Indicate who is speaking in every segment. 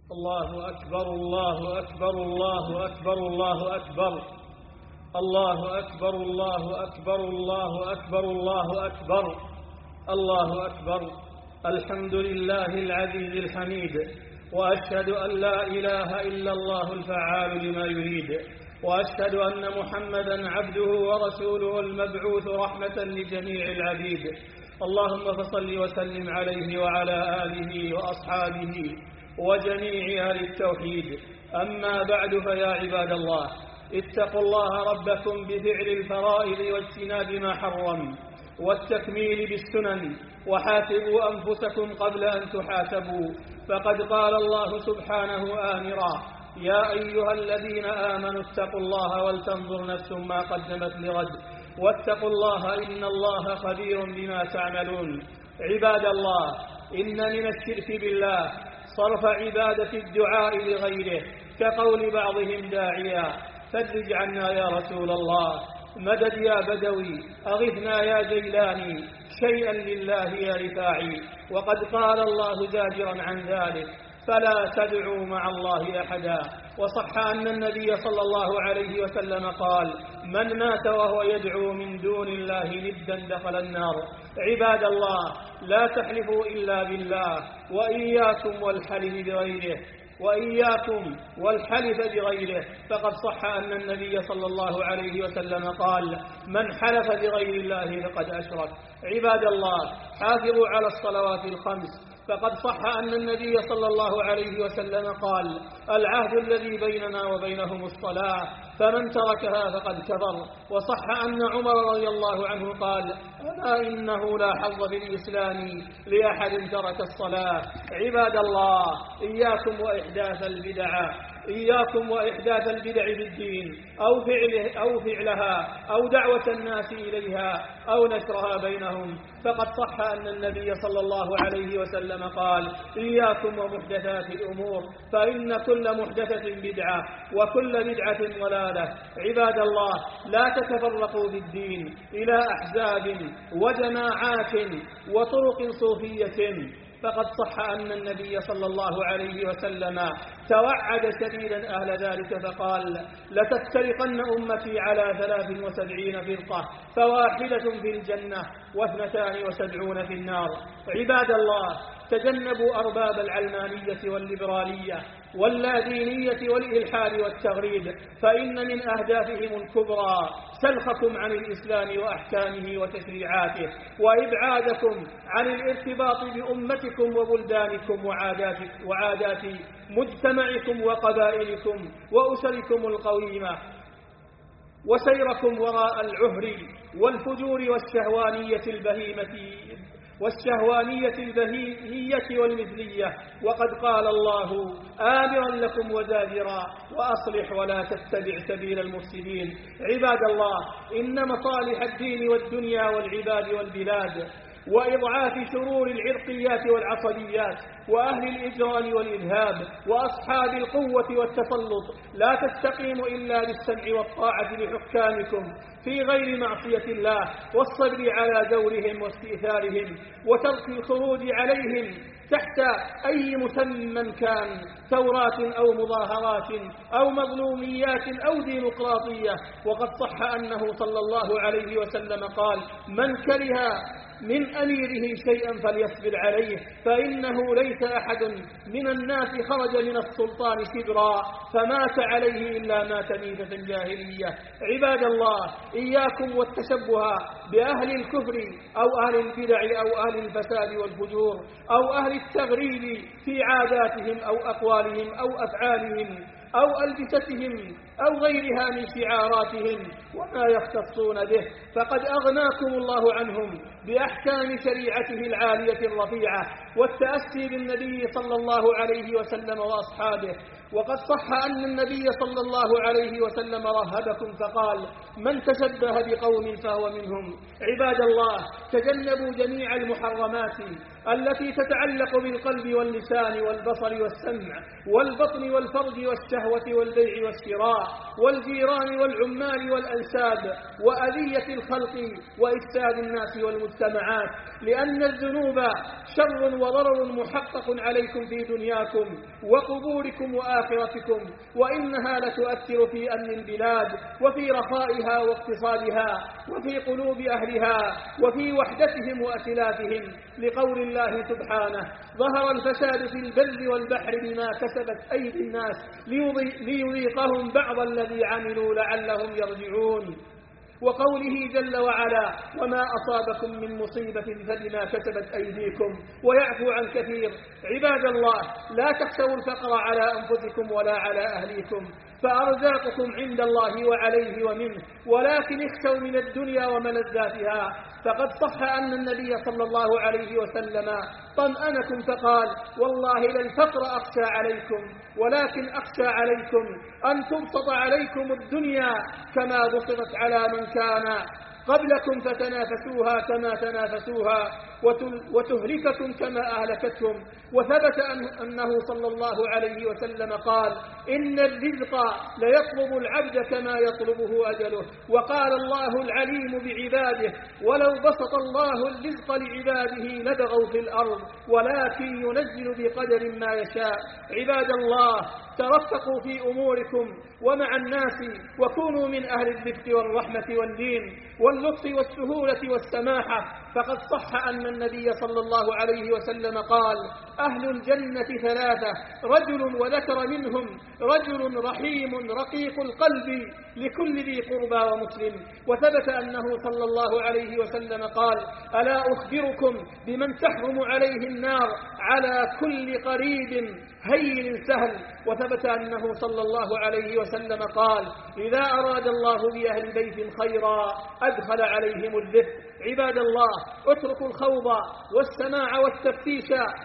Speaker 1: الله أكبر الله أكبر الله أكبر الله أكبر الله أكبر الله أكبر الله أكبر الله أكبر الله أكبر. الحمد لله العزيز الحميد، وأشهد أن لا إله إلا الله الفعال لما يريد، وأشهد أن محمدا عبده ورسوله المبعوث رحمة لجميع العبيد. اللهم فصل وسلم عليه وعلى آله وأصحابه وجميع أهل التوحيد. أما بعد، فيا عباد الله، اتقوا الله ربكم بفعل الفرائض واجتناب ما حرم والتكميل بالسنن، وحاسبوا أنفسكم قبل أن تحاسبوا، فقد قال الله سبحانه آمرا: يا أيها الذين آمنوا اتقوا الله ولتنظر نفس ما قدمت لغد واتقوا الله إن الله خبير بما تعملون. عباد الله، إن من الشرك بالله صرف عبادة الدعاء لغيره، كقول بعضهم داعيا: فرج عنا يا رسول الله، مدد يا بدوي، أغثنا يا جيلاني، شيئا لله يا رفاعي. وقد قال الله زاجرا عن ذلك: فلا تدعوا مع الله أحدا. وصح أن النبي صلى الله عليه وسلم قال: من مات وهو يدعو من دون الله ندا دخل النار. عباد الله، لا تحلفوا إلا بالله، وإياكم والحلف بغيره، وإياكم والحلف بغيره، فقد صح أن النبي صلى الله عليه وسلم قال: من حلف بغير الله فقد أشرك. عباد الله، حافظوا على الصلوات الخمس، فقد صح أن النبي صلى الله عليه وسلم قال: العهد الذي بيننا وبينهم الصلاة، فمن تركها فقد كفر. وصح أن عمر رضي الله عنه قال: ألا إنه لا حظ في الإسلام لأحد ترك الصلاة. عباد الله، إياكم وإحداث البدع، إياكم وإحداث البدع بالدين، أو فعلها، أو دعوة الناس إليها، أو نشرها بينهم. فقد صح أن النبي صلى الله عليه وسلم قال: إياكم ومحدثات الأمور، فإن كل محدثة بدعة، وكل بدعة ضلالة. عباد الله، لا تتفرقوا بالدين إلى أحزاب وجماعات وطرق صوفية، فقد صح أن النبي صلى الله عليه وسلم توعد شديدا أهل ذلك فقال: لتفترقن أمتي على 73 فرقة، فواحدة في الجنة و72 في النار. عباد الله، تجنبوا أرباب العلمانية والليبرالية واللادينية والإلحاد والتغريب، فإن من أهدافهم الكبرى سلخكم عن الإسلام وأحكامه وتشريعاته، وإبعادكم عن الارتباط بأمتكم وبلدانكم وعادات مجتمعكم وقبائلكم وأسركم القويمة، وسيركم وراء العهر والفجور والشهوانية البهيمية والمثلية. وقد قال الله آمرا لكم وزاجرا: وأصلح ولا تتبع سبيل المفسدين. عباد الله، إن مصالح الدين والدنيا والعباد والبلاد وإضعاف شرور العرقيات والعصبيات وأهل الإجرام والإرهاب وأصحاب القوة والتسلط لا تستقيم إلا بالسمع والطاعة لحكامكم في غير معصية الله، والصبر على دورهم واستئثارهم، وترك الخروج عليهم تحت أي مسمى كان، ثورات أو مظاهرات أو مظلوميات أو ديمقراطية. وقد صح أنه صلى الله عليه وسلم قال: من كره من أميره شيئا فليصبر عليه، فإنه ليس أحد من الناس خرج من السلطان شبرا فمات عليه إلا مات ميتة جاهلية. عباد الله، إياكم والتشبه بأهل الكفر أو أهل البدع أو أهل الفساد والفجور أو أهل التغريب في عاداتهم أو أقوالهم أو أفعالهم أو ألبستهم أو غيرها من شعاراتهم وما يختصون به، فقد أغناكم الله عنهم بأحكام شريعته العالية الرفيعة والتأسي بالنبي صلى الله عليه وسلم وأصحابه. وقد صح أن النبي صلى الله عليه وسلم رهبكم فقال: من تشبه بقوم فهو منهم. عباد الله، تجنبوا جميع المحرمات التي تتعلق بالقلب واللسان والبصر والسمع والبطن والفرج والشهوة والبيع والشراء والجيران والعمال والأنساب وأذية الخلق وإفساد الناس والمجتمعات، لأن الذنوب شر وضرر محقق عليكم في دنياكم وقبوركم وآخرتكم، وإنها لتؤثر في أمن البلاد وفي رخائها واقتصادها وفي قلوب أهلها وفي وحدتهم وأتلافهم، لقول الله سبحانه: ظهر الفساد في البر والبحر بما كسبت أيدي الناس ليذيقهم بعض الذي عملوا لعلهم يرجعون، وقوله جل وعلا: وما أصابكم من مصيبة فبما كسبت أيديكم ويعفو عن كثير. عباد الله، لا تخشوا الفقر على أنفسكم ولا على أهليكم، فأرزاقكم عند الله وعليه ومنه، ولكن اخشوا من الدنيا وملذاتها. فقد صح أن النبي صلى الله عليه وسلم طمأنكم فقال: والله لا الفقر أخشى عليكم، ولكن أخشى عليكم أن تبسط عليكم الدنيا كما بسطت على من كان قبلكم فتنافسوها كما تنافسوها وتهلككم كما أهلكتهم. وثبت أنه صلى الله عليه وسلم قال: إن الرزق ليطلب العبد كما يطلبه أجله. وقال الله العليم بعباده: ولو بسط الله الرزق لعباده لبغوا في الأرض ولكن ينزل بقدر ما يشاء. عباد الله، ترفقوا في أموركم ومع الناس، وكونوا من أهل الرفق والرحمة واللين واللطف والسهولة والسماحة. فقد صح أن النبي صلى الله عليه وسلم قال: أهل الجنة ثلاثة: رجل وذكر منهم رجل رحيم رقيق القلب لكل ذي قربى ومسلم. وثبت أنه صلى الله عليه وسلم قال: ألا أخبركم بمن تحرم عليه النار على كل قريب هين سهل. وثبت أنه صلى الله عليه وسلم قال: إذا أراد الله بأهل بيت خيرا أدخل عليهم الرفق. عباد الله، اتركوا الخوض والسماع والتفتيش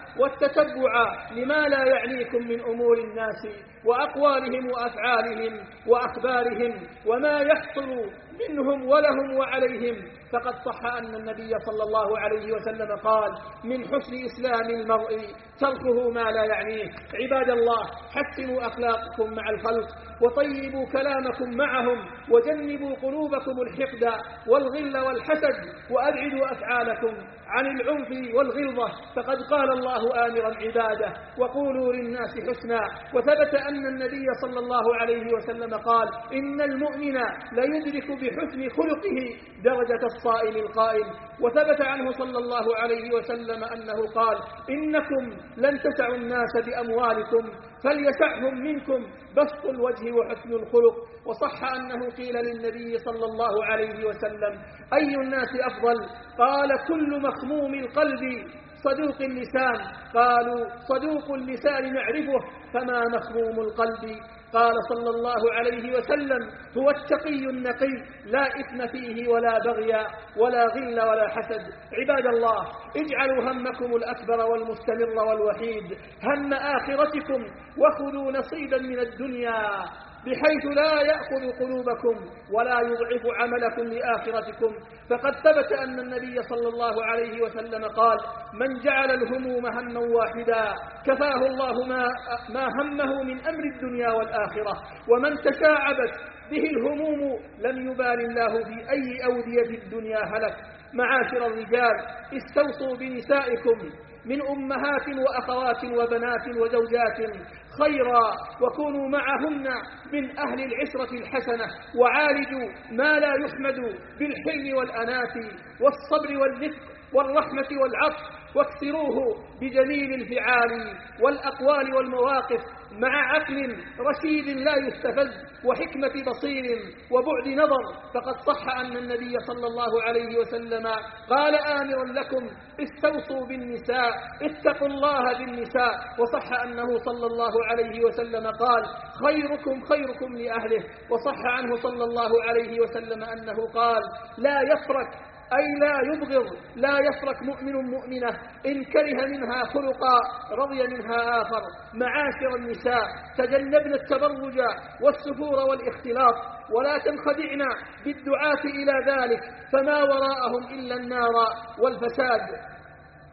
Speaker 1: والتتبع لما لا يعنيكم من أمور الناس وأقوالهم وأفعالهم وأخبارهم وما يحصل منهم ولهم وعليهم. فقد صح أن النبي صلى الله عليه وسلم قال: من حسن إسلام المرء تركه ما لا يعنيه. عباد الله، حسنوا أخلاقكم مع الخلق وطيبوا كلامكم معهم، وجنبوا قلوبكم الحقد والغل والحسد، وأبعدوا أفعالكم عن العنف والغلظة. فقد قال الله آمرا عباده: وقولوا للناس حسنا. وثبت أن النبي صلى الله عليه وسلم قال: إن المؤمن ليدرك بحسن خلقه درجة الصائم القائم. وثبت عنه صلى الله عليه وسلم أنه قال: إنكم لن تسعوا الناس بأموالكم فليسعهم منكم بسط الوجه وحسن الخلق. وصح أنه قيل للنبي صلى الله عليه وسلم: أي الناس أفضل؟ قال: كل مخموم القلب صدوق اللسان. قالوا: صدوق اللسان نعرفه، فما مخموم القلب؟ قال صلى الله عليه وسلم: هو التقي النقي، لا إثم فيه ولا بغي ولا غل ولا حسد. عباد الله، اجعلوا همكم الأكبر والمستمر والوحيد هم آخرتكم، وخذوا نصيبا من الدنيا بحيث لا يأخذ قلوبكم ولا يضعف عملكم لآخرتكم. فقد ثبت أن النبي صلى الله عليه وسلم قال: من جعل الهموم هما واحدا كفاه الله ما همه من أمر الدنيا والآخرة، ومن تشاعبت به الهموم لم يبال الله في أي أودية الدنيا هلك. معاشر الرجال، استوصوا بنسائكم من أمهات وأخوات وبنات وزوجات خيرا، وكونوا معهن من أهل العشرة الحسنة، وعالجوا ما لا يحمد بالحلم والأناة والصبر والرفق والرحمة والعطف، واكثروه بجميل الفعال والأقوال والمواقف مع عقل رشيد لا يستفز وحكمة بصير وبعد نظر. فقد صح أن النبي صلى الله عليه وسلم قال آمرا لكم: استوصوا بالنساء، اتقوا الله بالنساء. وصح أنه صلى الله عليه وسلم قال: خيركم خيركم لأهله. وصح عنه صلى الله عليه وسلم أنه قال: لا يفرق، أي لا يبغض، لا يفرق مؤمن مؤمنة إن كره منها خلقا رضي منها آخر. معاشر النساء، تجنبن التبرج والسفور والاختلاط، ولا تنخدعن بالدعاة إلى ذلك، فما وراءهم إلا النار والفساد.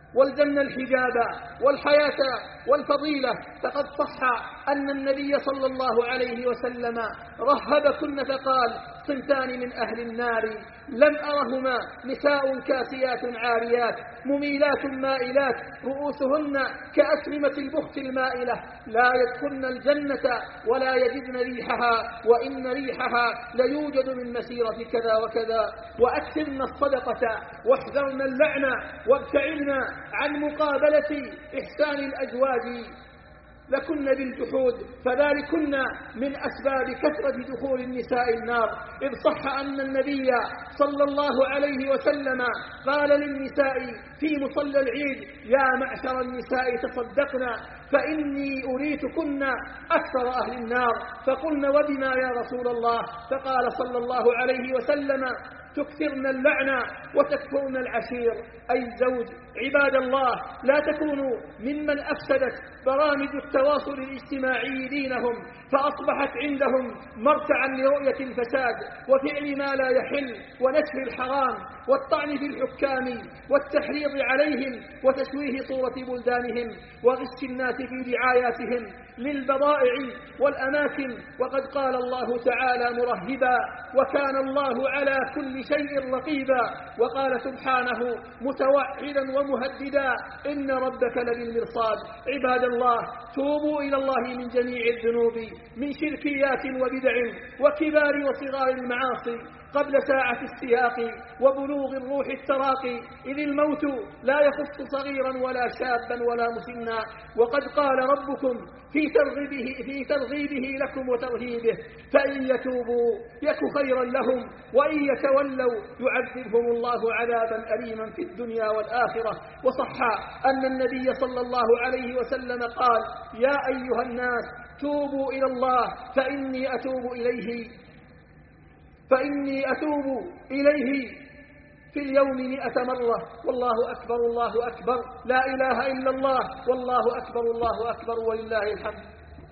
Speaker 2: والجنة الحجاب والحياة والفضيلة. فقد صح أن النبي صلى الله عليه وسلم رهبكن فقال: صنفان من أهل النار لم أرهما، نساء كاسيات عاريات مميلات مائلات رؤوسهن كأسلمة البخت المائلة، لا يدخلن الجنة ولا يجدن ريحها، وإن ريحها ليوجد من مسيرة كذا وكذا. وأكثرن الصدقة واحذرن اللعنة وابتعدن عن مقابلة إحسان الأزواج لكن بالجحود، فذلكن من أسباب كثرة دخول النساء النار. إذ صح أن النبي صلى الله عليه وسلم قال للنساء في مصلى العيد: يا معشر النساء تصدقنا فإني أريتكن أكثر أهل النار. فقلن: وبما يا رسول الله؟ فقال صلى الله عليه وسلم: تكثرن اللعنة وتكفرن العشير، أي الزوج. عباد الله، لا تكونوا ممن أفسدت برامج التواصل الاجتماعي دينهم، فأصبحت عندهم مرتعا لرؤية الفساد وفعل ما لا يحل ونشر الحرام والطعن في الحكام والتحريض عليهم وتشويه صورة بلدانهم وغش الناس في دعاياتهم للبضائع والأماكن. وقد قال الله تعالى مرهبا: وكان الله على كل شيء رقيبا. وقال سبحانه متوعدا ومهددا: إن ربك لبالمرصاد. عباد الله، توبوا إلى الله من جميع الذنوب، من شركيات وبدع وكبار وصغار المعاصي قبل ساعة السياق وبلوغ الروح التراقي، إذ الموت لا يخص صغيرا ولا شابا ولا مسنا. وقد قال ربكم في ترغيبه لكم وترهيبه: فإن يتوبوا يك خيرا لهم وإن يتولوا يعذبهم الله عذابا أليما في الدنيا والآخرة. وصح أن النبي صلى الله عليه وسلم قال: يا أيها الناس توبوا إلى الله فإني أتوب إليه في اليوم 100 مرة. والله أكبر الله أكبر، لا إله إلا الله، والله أكبر الله أكبر، ولله الحمد.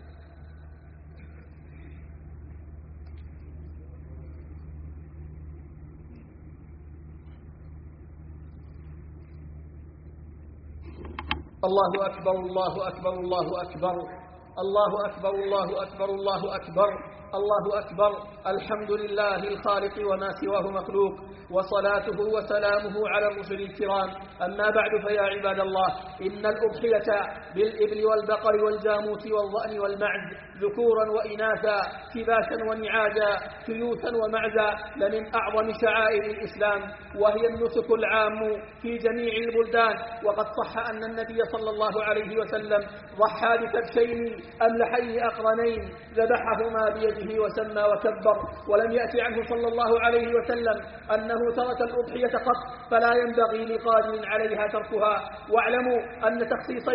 Speaker 1: الله أكبر الله أكبر الله أكبر، الله أكبر الله أكبر الله أكبر، الله أكبر. الحمد لله الخالق وما سواه مخلوق، وصلاته وسلامه على الرسل الكرام. أما بعد، فيا عباد الله، إن الأضحية بالإبل والبقر والجاموس والضأن والمعز ذكورا وإناثا كباشا ونعاجا كيوثا ومعزا لمن أعظم شعائر الإسلام، وهي النسك العام في جميع البلدان. وقد صح أن النبي صلى الله عليه وسلم ضحى بكبشين أملحين أقرنين ذبحهما بيده وسمى وكبر، ولم يأتي عنه صلى الله عليه وسلم أنه ترك الأضحية قط، فلا ينبغي لقادر عليها تركها. واعلموا أن تخصيص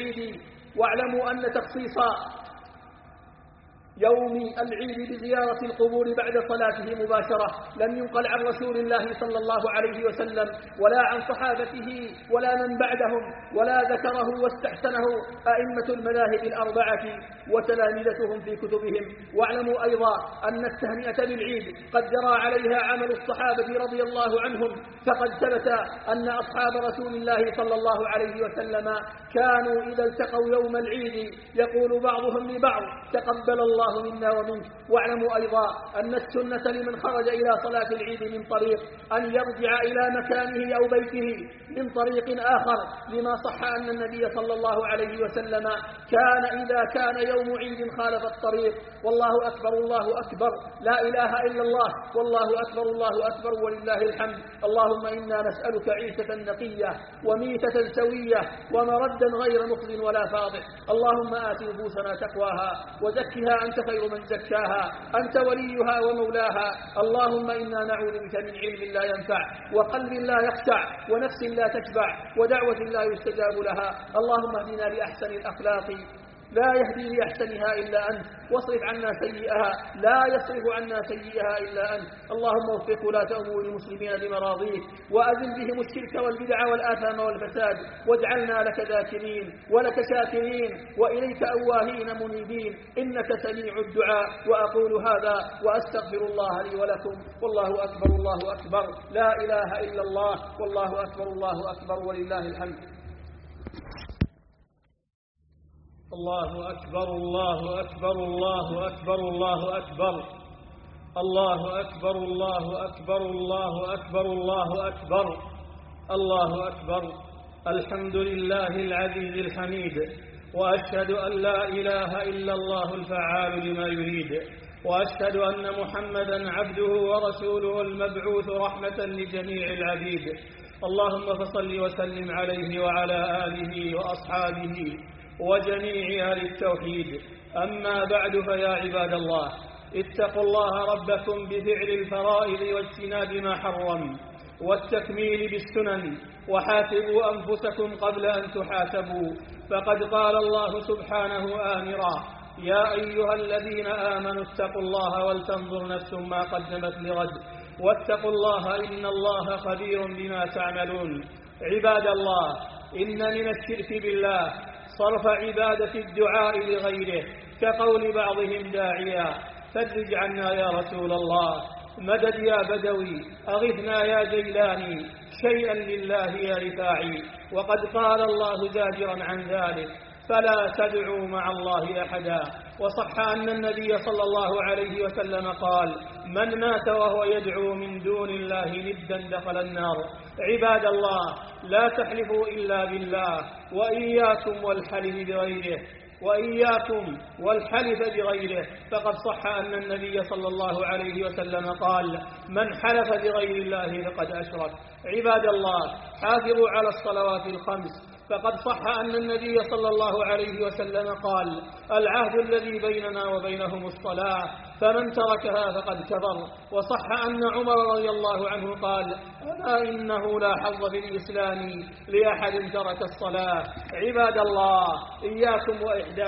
Speaker 1: يوم العيد بزيارة القبور بعد صلاته مباشرة لم ينقل عن رسول الله صلى الله عليه وسلم ولا عن صحابته ولا من بعدهم، ولا ذكره واستحسنه أئمة المذاهب الأربعة وتلامذتهم في كتبهم. واعلموا أيضا أن التهنئة بالعيد قد جرى عليها عمل الصحابة رضي الله عنهم، فقد ثبت أن أصحاب رسول الله صلى الله عليه وسلم كانوا إذا التقوا يوم العيد يقول بعضهم لبعض: تقبل الله منا ومنك. واعلموا أيضا أن السنة لمن خرج إلى صلاة العيد من طريق أن يرجع إلى مكانه أو بيته من طريق آخر، لما صح أن النبي صلى الله عليه وسلم كان إذا كان يوم عيد خالف الطريق. والله أكبر الله أكبر، لا إله إلا الله، والله أكبر الله أكبر، ولله الحمد. اللهم إنا نسألك عيشة نقية وميتة سوية ومردا غير مخزن ولا فاضح. اللهم آت نفوسنا تقواها وزكها أنت خير من زكاها، أنت وليها ومولاها. اللهم إنا نعوذ بك من علم لا ينفع وقلب لا يخشع ونفس لا تشبع ودعوة لا يستجاب لها. اللهم اهدنا لأحسن الأخلاق لا يهدي لأحسنها إلا أنت، واصرف عنا سيئها لا يصرف عنا سيئها إلا أنت. اللهم وفق ولاة أمور المسلمين لمراضيك، وأزل بهم الشرك والبدع والآثام والفساد، واجعلنا لك ذاكرين ولك شاكرين وإليك أواهين منيبين، إنك سميع الدعاء. وأقول هذا وأستغفر الله لي ولكم، والله أكبر الله أكبر، لا إله إلا الله، والله أكبر الله أكبر، ولله الحمد. الله أكبر الله أكبر الله أكبر الله أكبر الله أكبر الله أكبر الله أكبر الله أكبر الله أكبر. الحمد لله العزيز الحميد، وأشهد أن لا إله إلا الله الفعال لما يريد، وأشهد أن محمدا عبده ورسوله المبعوث رحمة لجميع العبيد. اللهم فصل وسلم عليه وعلى آله وأصحابه وجميع أهل التوحيد. أما بعد، فيا عباد الله، اتقوا الله ربكم بفعل الفرائض واجتناب ما حرم والتكميل بالسنن، وحاسبوا أنفسكم قبل أن تحاسبوا، فقد قال الله سبحانه آمرا: يا أيها الذين آمنوا اتقوا الله ولتنظر نفس ما قدمت لغد واتقوا الله إن الله خبير بما تعملون. عباد الله، إن من الشرك بالله صرف عبادة الدعاء لغيره، كقول بعضهم داعيا: فرج عنا يا رسول الله، مدد يا بدوي، أغثنا يا جيلاني، شيئا لله يا رفاعي. وقد قال الله زاجرا عن ذلك: فلا تدعوا مع الله أحدا. وصح أن النبي صلى الله عليه وسلم قال: من مات وهو يدعو من دون الله ندا دخل النار. عباد الله، لا تحلفوا إلا بالله، وإياكم والحلف بغيره، فقد صح أن النبي صلى الله عليه وسلم قال: من حلف بغير الله فقد أشرك. عباد الله، حافظوا على الصلوات الخمس، فقد صح أن النبي صلى الله عليه وسلم قال: العهد الذي بيننا وبينهم الصلاة، فمن تركها فقد كفر. وصح أن عمر رضي الله عنه قال: ألا إنه لا حظ في الإسلام لأحد ترك الصلاة. عباد الله، إياكم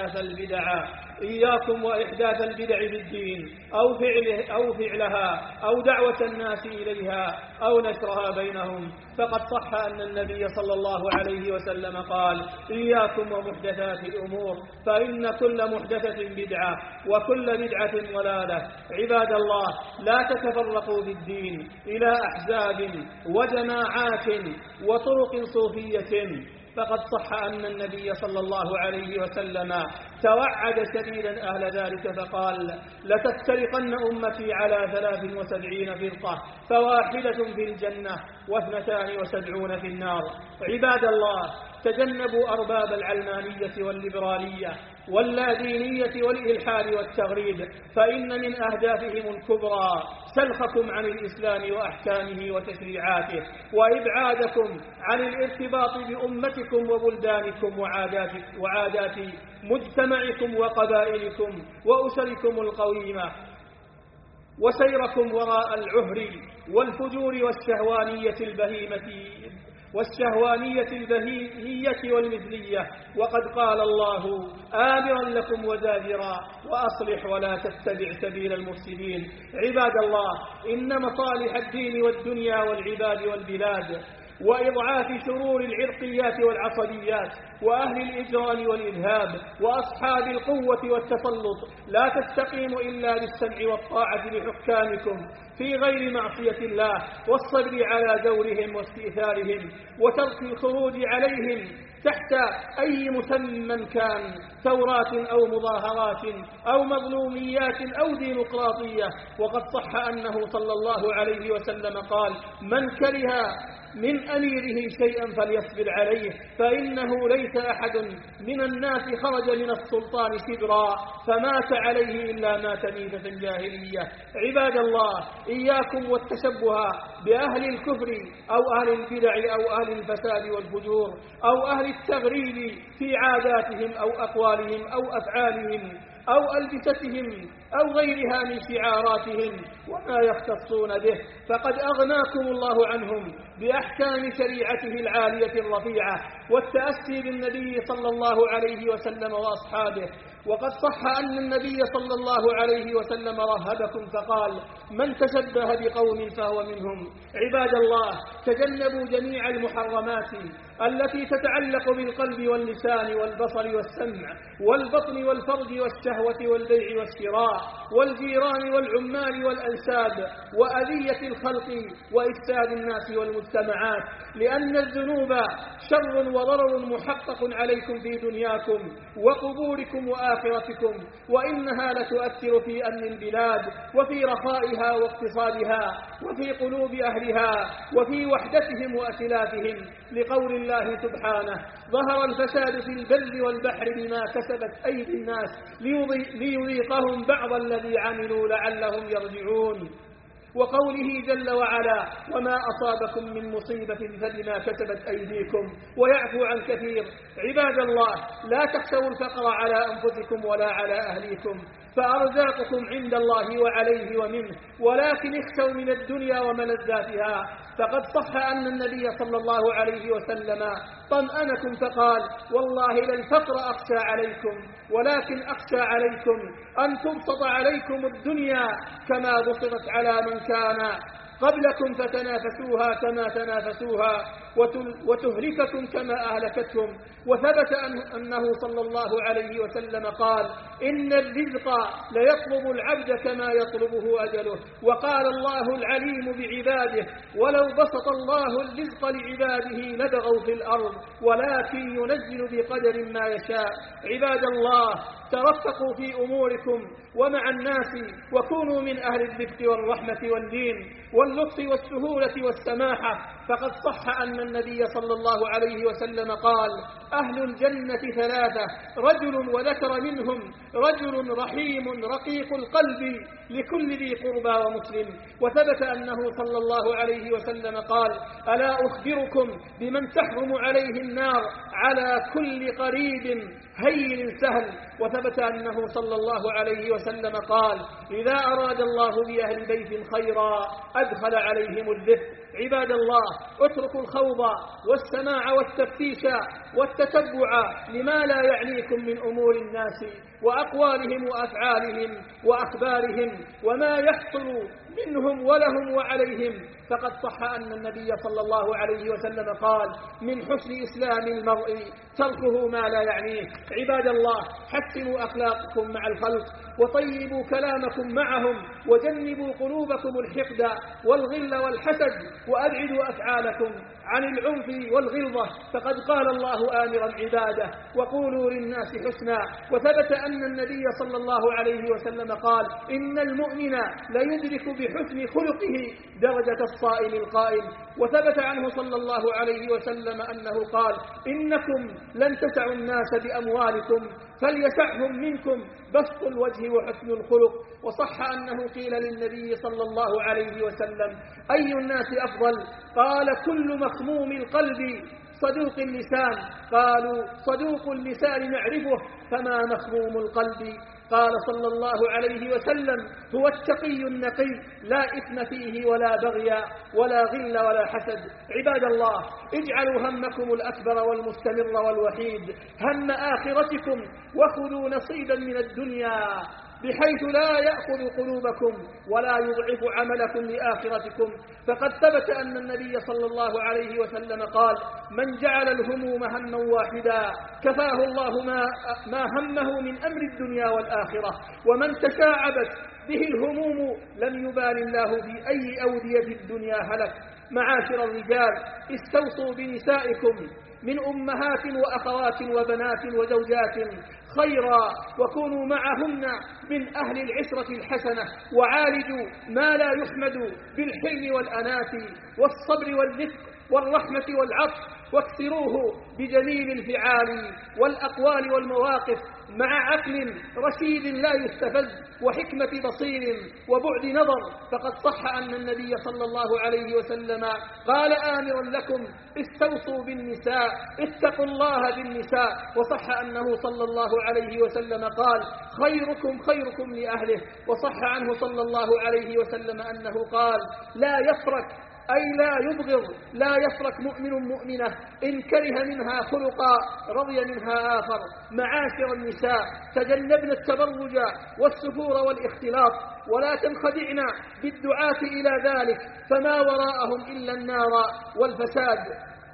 Speaker 1: وإحداث البدع بالدين، أو فعلها، أو دعوة الناس إليها، أو نشرها بينهم. فقد صح أن النبي صلى الله عليه وسلم قال: إياكم ومحدثات الأمور، فإن كل محدثة بدعة، وكل بدعة ضلالة. عباد الله، لا تتفرقوا بالدين إلى أحزاب وجماعات وطرق صوفية. فقد صح أن النبي صلى الله عليه وسلم توعد شديدا أهل ذلك فقال: لتفترقن أمتي على 73 فرقة، فواحدة في الجنة و72 في النار. عباد الله، تجنبوا أرباب العلمانية والليبرالية واللادينية والإلحاد والتغريب، فإن من أهدافهم الكبرى سلخكم عن الإسلام وأحكامه وتشريعاته، وإبعادكم عن الارتباط بأمتكم وبلدانكم وعادات مجتمعكم وقبائلكم وأسركم القويمة، وسيركم وراء العهر والفجور والشهوانية البهيمية والمثلية. وقد قال الله آمرا لكم وزاجرا: وأصلح ولا تتبع سبيل المفسدين. عباد الله، إن مصالح الدين والدنيا والعباد والبلاد وإضعاف شرور العرقيات والعصبيات وأهل الإجرام والإرهاب وأصحاب القوة والتسلط لا تستقيم إلا بالسمع والطاعة لحكامكم في غير معصية الله، والصبر على دورهم واستئثارهم، وترك الخروج عليهم تحت أي مسمى كان، ثورات أو مظاهرات أو مظلوميات أو ديمقراطية. وقد صح أنه صلى الله عليه وسلم قال: من كره من أميره شيئا فليصبر عليه، فإنه ليس أحد من الناس خرج من السلطان شبرا فمات عليه إلا مات ميتة جاهلية. عباد الله، إياكم والتشبه بأهل الكفر أو أهل البدع أو أهل الفساد والفجور أو أهل التغريب في عاداتهم أو أقوالهم أو أفعالهم أو ألبستهم أو غيرها من شعاراتهم وما يختصون به، فقد أغناكم الله عنهم بأحكام شريعته العالية الرفيعة والتأسي بالنبي صلى الله عليه وسلم وأصحابه. وقد صح أن النبي صلى الله عليه وسلم رهبكم فقال: من تشبه بقوم فهو منهم. عباد الله، تجنبوا جميع المحرمات
Speaker 2: التي تتعلق بالقلب واللسان والبصر والسمع والبطن والفرج والشهوة والبيع والشراء والجيران والعمال والأنساب وأذية الخلق وإفساد الناس والمجتمعات، لأن الذنوب شر وضرر محقق عليكم في دنياكم وقبوركم وآخرتكم، وإنها لتؤثر في أمن البلاد وفي رخائها واقتصادها وفي قلوب أهلها وفي وحدتهم وأتلافهم، لقول الله سبحانه: ظهر الفساد في البر والبحر بما كسبت أيدي الناس ليذيقهم بعض الذي عملوا لعلهم يرجعون، وقوله جل وعلا: وما أصابكم من مصيبة فبما كسبت أيديكم ويعفو عن كثير. عباد الله، لا تخشوا الفقر على أنفسكم ولا على أهليكم، فأرزاقكم عند الله وعليه ومنه، ولكن اخشوا من الدنيا وملذاتها. فقد صح أن النبي صلى الله عليه وسلم طمأنكم فقال: والله لا الفقر أخشى عليكم، ولكن أخشى عليكم أن تبسط عليكم الدنيا كما بسطت على من كان قبلكم فتنافسوها كما تنافسوها وتهلككم كما أهلكتهم. وثبت أنه صلى الله عليه وسلم قال: إن الرزق ليطلب العبد كما يطلبه أجله. وقال الله العليم بعباده: ولو بسط الله الرزق لعباده لبغوا في الأرض ولكن ينزل بقدر ما يشاء. عباد الله، ترفقوا في أموركم ومع الناس، وكونوا من أهل الرفق والرحمة والدين واللطف والسهولة والسماحة. فقد صح أن النبي صلى الله عليه وسلم قال: أهل الجنة ثلاثة: رجل وذكر منهم رجل رحيم رقيق القلب لكل ذي قربى ومسلم. وثبت أنه صلى الله عليه وسلم قال: ألا أخبركم بمن تحرم عليه النار على كل قريب هين سهل. وثبت أنه صلى الله عليه وسلم قال: إذا أراد الله بأهل بيت خيرا أدخل عليهم الرفق. عباد الله، اتركوا الخوض والسماع والتفتيش والتتبع لما لا يعنيكم من أمور الناس وأقوالهم وأفعالهم وأخبارهم وما يحصل منهم ولهم وعليهم. فقد صح أن النبي صلى الله عليه وسلم قال: من حسن إسلام المرء تركه ما لا يعنيه. عباد الله، حسنوا أخلاقكم مع الخلق وطيبوا كلامكم معهم، وجنبوا قلوبكم الحقد والغل والحسد، وأبعدوا أفعالكم عن العنف والغلظة. فقد قال الله آمرا عباده: وقولوا للناس حسنا. وثبت أن النبي صلى الله عليه وسلم قال: إن المؤمن ليدرك بحسن خلقه درجة الصائم القائم. وثبت عنه صلى الله عليه وسلم أنه قال: إنكم لن تسعوا الناس بأموالكم فليسعهم منكم بسط الوجه وحسن الخلق. وصح أنه قيل للنبي صلى الله عليه وسلم: أي الناس أفضل؟ قال: كل مخموم القلب صدوق اللسان. قالوا: صدوق اللسان نعرفه، فما مخموم القلب؟ قال صلى الله عليه وسلم: هو التقي النقي، لا إثم فيه ولا بغي ولا غل ولا حسد. عباد الله، اجعلوا همكم الأكبر والمستمر والوحيد هم آخرتكم، وخذوا نصيبا من الدنيا بحيث لا يأخذ قلوبكم ولا يضعف عملكم لآخرتكم. فقد ثبت أن النبي صلى الله عليه وسلم قال: من جعل الهموم هما واحدا كفاه الله ما همه من أمر الدنيا والآخرة، ومن تشاعبت به الهموم لم يبال الله في أي أودية الدنيا هلك. معاشر الرجال، استوصوا بنسائكم من أمهات وأخوات وبنات وزوجات خيرا، وكونوا معهن من أهل العشرة الحسنة، وعالجوا ما لا يحمد بالحلم والأناة والصبر والرفق والرحمة والعطف، واكثروه بجميل الفعال والأقوال والمواقف مع عقل رشيد لا يستفز وحكمة بصير وبعد نظر. فقد صح أن النبي صلى الله عليه وسلم قال آمرا لكم: استوصوا بالنساء، اتقوا الله بالنساء. وصح أنه صلى الله عليه وسلم قال: خيركم خيركم لأهله. وصح عنه صلى الله عليه وسلم أنه قال: لا يفرق، أي لا يبغض، لا يفرق مؤمن مؤمنة إن كره منها خلقا رضي منها آخر. معاشر النساء، تجنبن التبرج والسفور والاختلاط، ولا تنخدعن بالدعاة إلى ذلك، فما وراءهم إلا النار والفساد.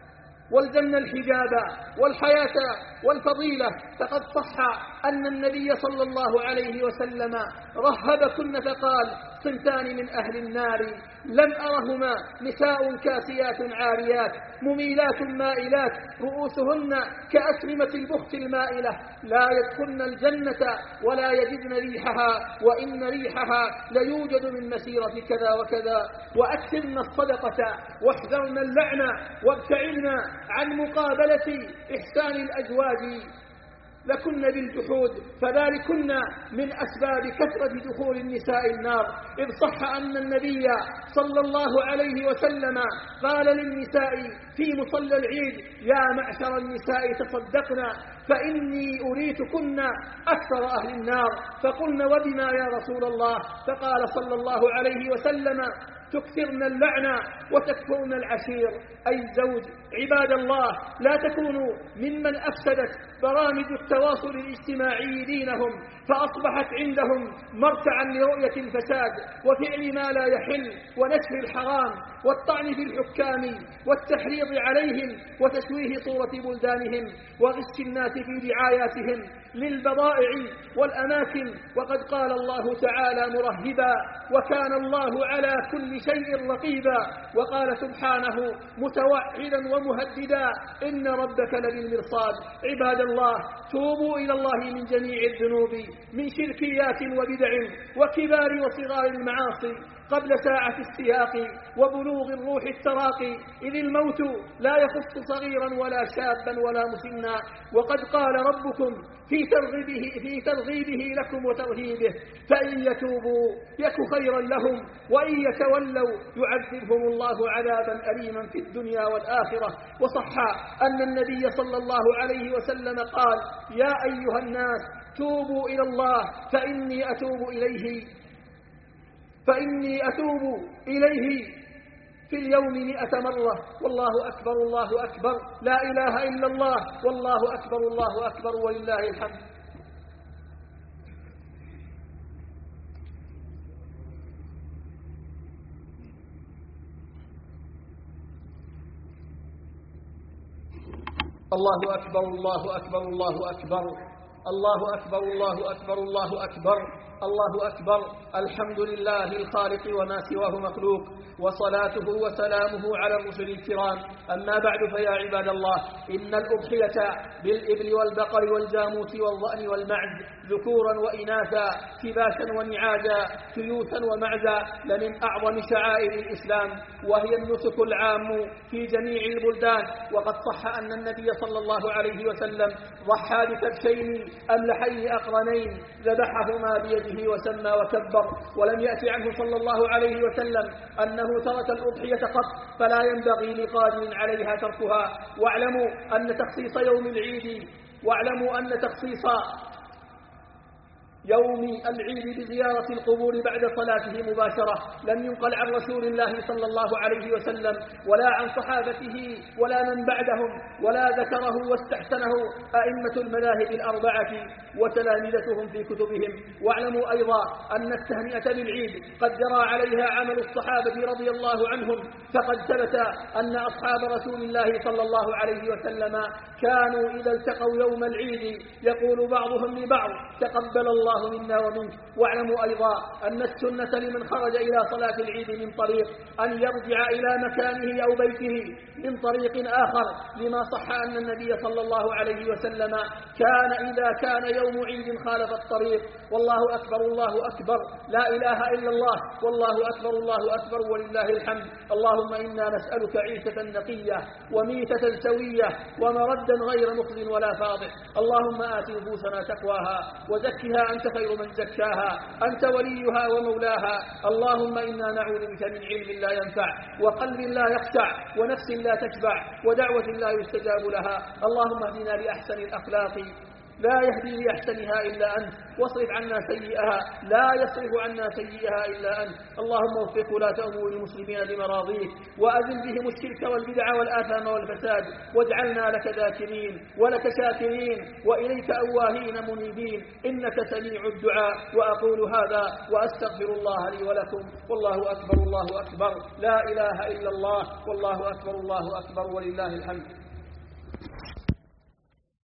Speaker 2: والزمنا الحجاب والحياة والفضيلة. فقد صح أن النبي صلى الله عليه وسلم رهبكن فقال: صنفان من أهل النار لم أرهما نساء كاسيات عاريات مميلات مائلات رؤوسهن كأسلمة البخت المائلة لا يدخلن الجنة ولا يجدن ريحها وإن ريحها ليوجد من مسيرة كذا وكذا. وأكثرن الصدقة واحذرن اللعنة وابتعدن عن مقابلة إحسان الأزواج لكن بالجحود، فذلكن من أسباب كثرة دخول النساء النار. إذ صح أن النبي صلى الله عليه وسلم قال للنساء في مصلى العيد: يا معشر النساء تصدقنا فإني أريتكن أكثر أهل النار. فقلن: وبما يا رسول الله؟ فقال صلى الله عليه وسلم: تكثرن اللعنة وتكفرن العشير، أي الزوج. عباد الله، لا تكونوا ممن أفسدت برامج التواصل الاجتماعي دينهم، فأصبحت عندهم مرتعا لرؤية الفساد وفعل ما لا يحل ونشر الحرام والطعن في الحكام والتحريض عليهم وتشويه صورة بلدانهم وغش الناس في دعاياتهم للبضائع والأماكن. وقد قال الله تعالى مرهبا: وكان الله على كل شيء رقيبا. وقال سبحانه متوعدا ومهددا: إن ربك لبالمرصاد. عباد الله، توبوا إلى الله من جميع الذنوب، من شركيات وبدع وكبار وصغار المعاصي قبل ساعة السياق وبلوغ الروح التراقي، إذ الموت لا يخص صغيرا ولا شابا ولا مسنا. وقد قال ربكم في ترغيبه لكم وترهيبه: فإن يتوبوا يك خيرا لهم وإن يتولوا يعذبهم الله عذابا أليما في الدنيا والآخرة. وصح أن النبي صلى الله عليه وسلم قال: يا أيها الناس توبوا إلى الله فإني أتوب إليه في اليوم 100 مرة. والله أكبر الله أكبر، لا إله إلا الله، والله أكبر الله أكبر، ولله الحمد.
Speaker 1: الله أكبر الله أكبر الله أكبر، الله أكبر الله أكبر الله أكبر، الله أكبر. الحمد لله الخالق وما سواه مخلوق، وصلاته وسلامه على الرسل الكرام. أما بعد، فيا عباد الله، إن الأضحية بالإبل والبقر والجاموس والضأن والمعز ذكورا وإناثا كباشا ونعاجا تيوثا ومعزا لمن أعظم شعائر الإسلام، وهي النسك العام في جميع البلدان. وقد صح أن النبي صلى الله عليه وسلم ضحى بكبشين أملحين أقرنين ذبحهما بيده وسمى وكبر، ولم يأتي عنه صلى الله عليه وسلم أنه ترك الأضحية قط، فلا ينبغي لقادر عليها تركها. واعلموا أن تخصيص يوم العيد بزيارة القبور بعد صلاته مباشرة لم ينقل عن رسول الله صلى الله عليه وسلم ولا عن صحابته ولا من بعدهم، ولا ذكره واستحسنه أئمة المذاهب الأربعة وتلامذتهم في كتبهم. واعلموا أيضا أن التهنئة بالعيد قد جرى عليها عمل الصحابة رضي الله عنهم، فقد ثبت أن أصحاب رسول الله صلى الله عليه وسلم كانوا إذا التقوا يوم العيد يقول بعضهم لبعض: تقبل الله منا ومنك. واعلموا أيضا أن السنة لمن خرج إلى صلاة العيد من طريق أن يرجع إلى مكانه أو بيته من طريق آخر، لما صح أن النبي صلى الله عليه وسلم كان إذا كان يوم عيد خالف الطريق. والله أكبر الله أكبر، لا إله إلا الله، والله أكبر الله أكبر، ولله الحمد. اللهم إنا نسألك عيشة نقية وميتة سوية ومردا غير مخزن ولا فاضح. اللهم آت نفوسنا تقواها وزكها أنت خير من زكاها، أنت وليها ومولاها. اللهم إنا نعوذ بك من علم لا ينفع وقلب لا يخشع ونفس لا تشبع ودعوة لا يستجاب لها. اللهم اهدنا لأحسن الأخلاق لا يهدي لأحسنها إلا أنت، واصرف عنا سيئها لا يصرف عنا سيئها إلا أنت. اللهم وفق ولاة أمور المسلمين لمراضيك، وأزل بهم الشرك والبدع والآثام والفساد، واجعلنا لك ذاكرين ولك شاكرين وإليك أواهين منيبين، إنك سميع الدعاء. وأقول هذا وأستغفر الله لي ولكم، والله أكبر الله أكبر، لا إله إلا الله، والله أكبر الله أكبر، ولله الحمد.